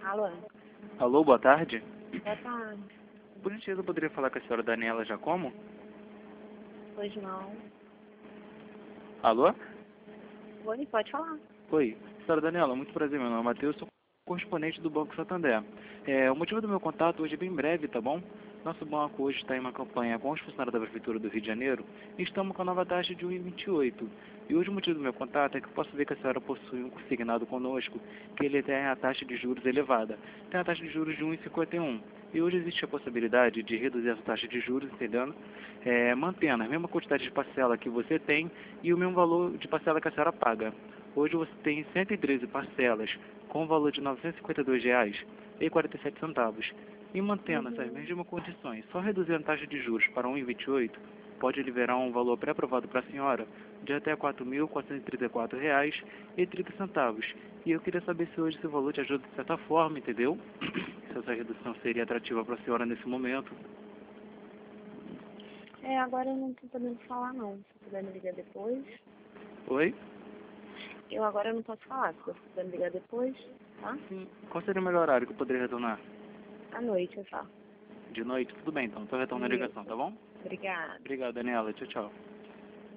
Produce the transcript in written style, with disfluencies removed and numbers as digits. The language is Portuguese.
Alô? Alô, boa tarde. Boa tarde. Por gentileza, eu poderia falar com a senhora Daniela Giacomo? Pois não. Alô? Oi, pode falar. Oi. Senhora Daniela, muito prazer, meu nome é Matheus, sou correspondente do Banco Santander. O motivo do meu contato hoje é bem breve, tá bom? Nosso banco hoje está em uma campanha com os funcionários da Prefeitura do Rio de Janeiro e estamos com a nova taxa de 1,28. E hoje o motivo do meu contato é que eu posso ver que a senhora possui um consignado conosco, que ele tem a taxa de juros elevada. Tem a taxa de juros de 1,51. E hoje existe a possibilidade de reduzir essa taxa de juros, entendendo? Mantendo a mesma quantidade de parcela que você tem e o mesmo valor de parcela que a senhora paga. Hoje você tem 113 parcelas com o valor de R$ 952,47. E mantendo essas mesmas condições, só reduzindo a taxa de juros para 1,28, pode liberar um valor pré-aprovado para a senhora de até R$ 4.434,30. E eu queria saber se hoje esse valor te ajuda de certa forma, entendeu? Se essa redução seria atrativa para a senhora nesse momento. Agora eu não tô podendo falar não. Se puder me ligar depois. Oi? Eu agora não posso falar. Se você puder me ligar depois, tá? Sim. Qual seria o melhor horário que eu poderia retornar? À noite, só. De noite? Tudo bem, então. Estou retornando a ligação, tá bom? Obrigada. Obrigado, Daniela. Tchau, tchau.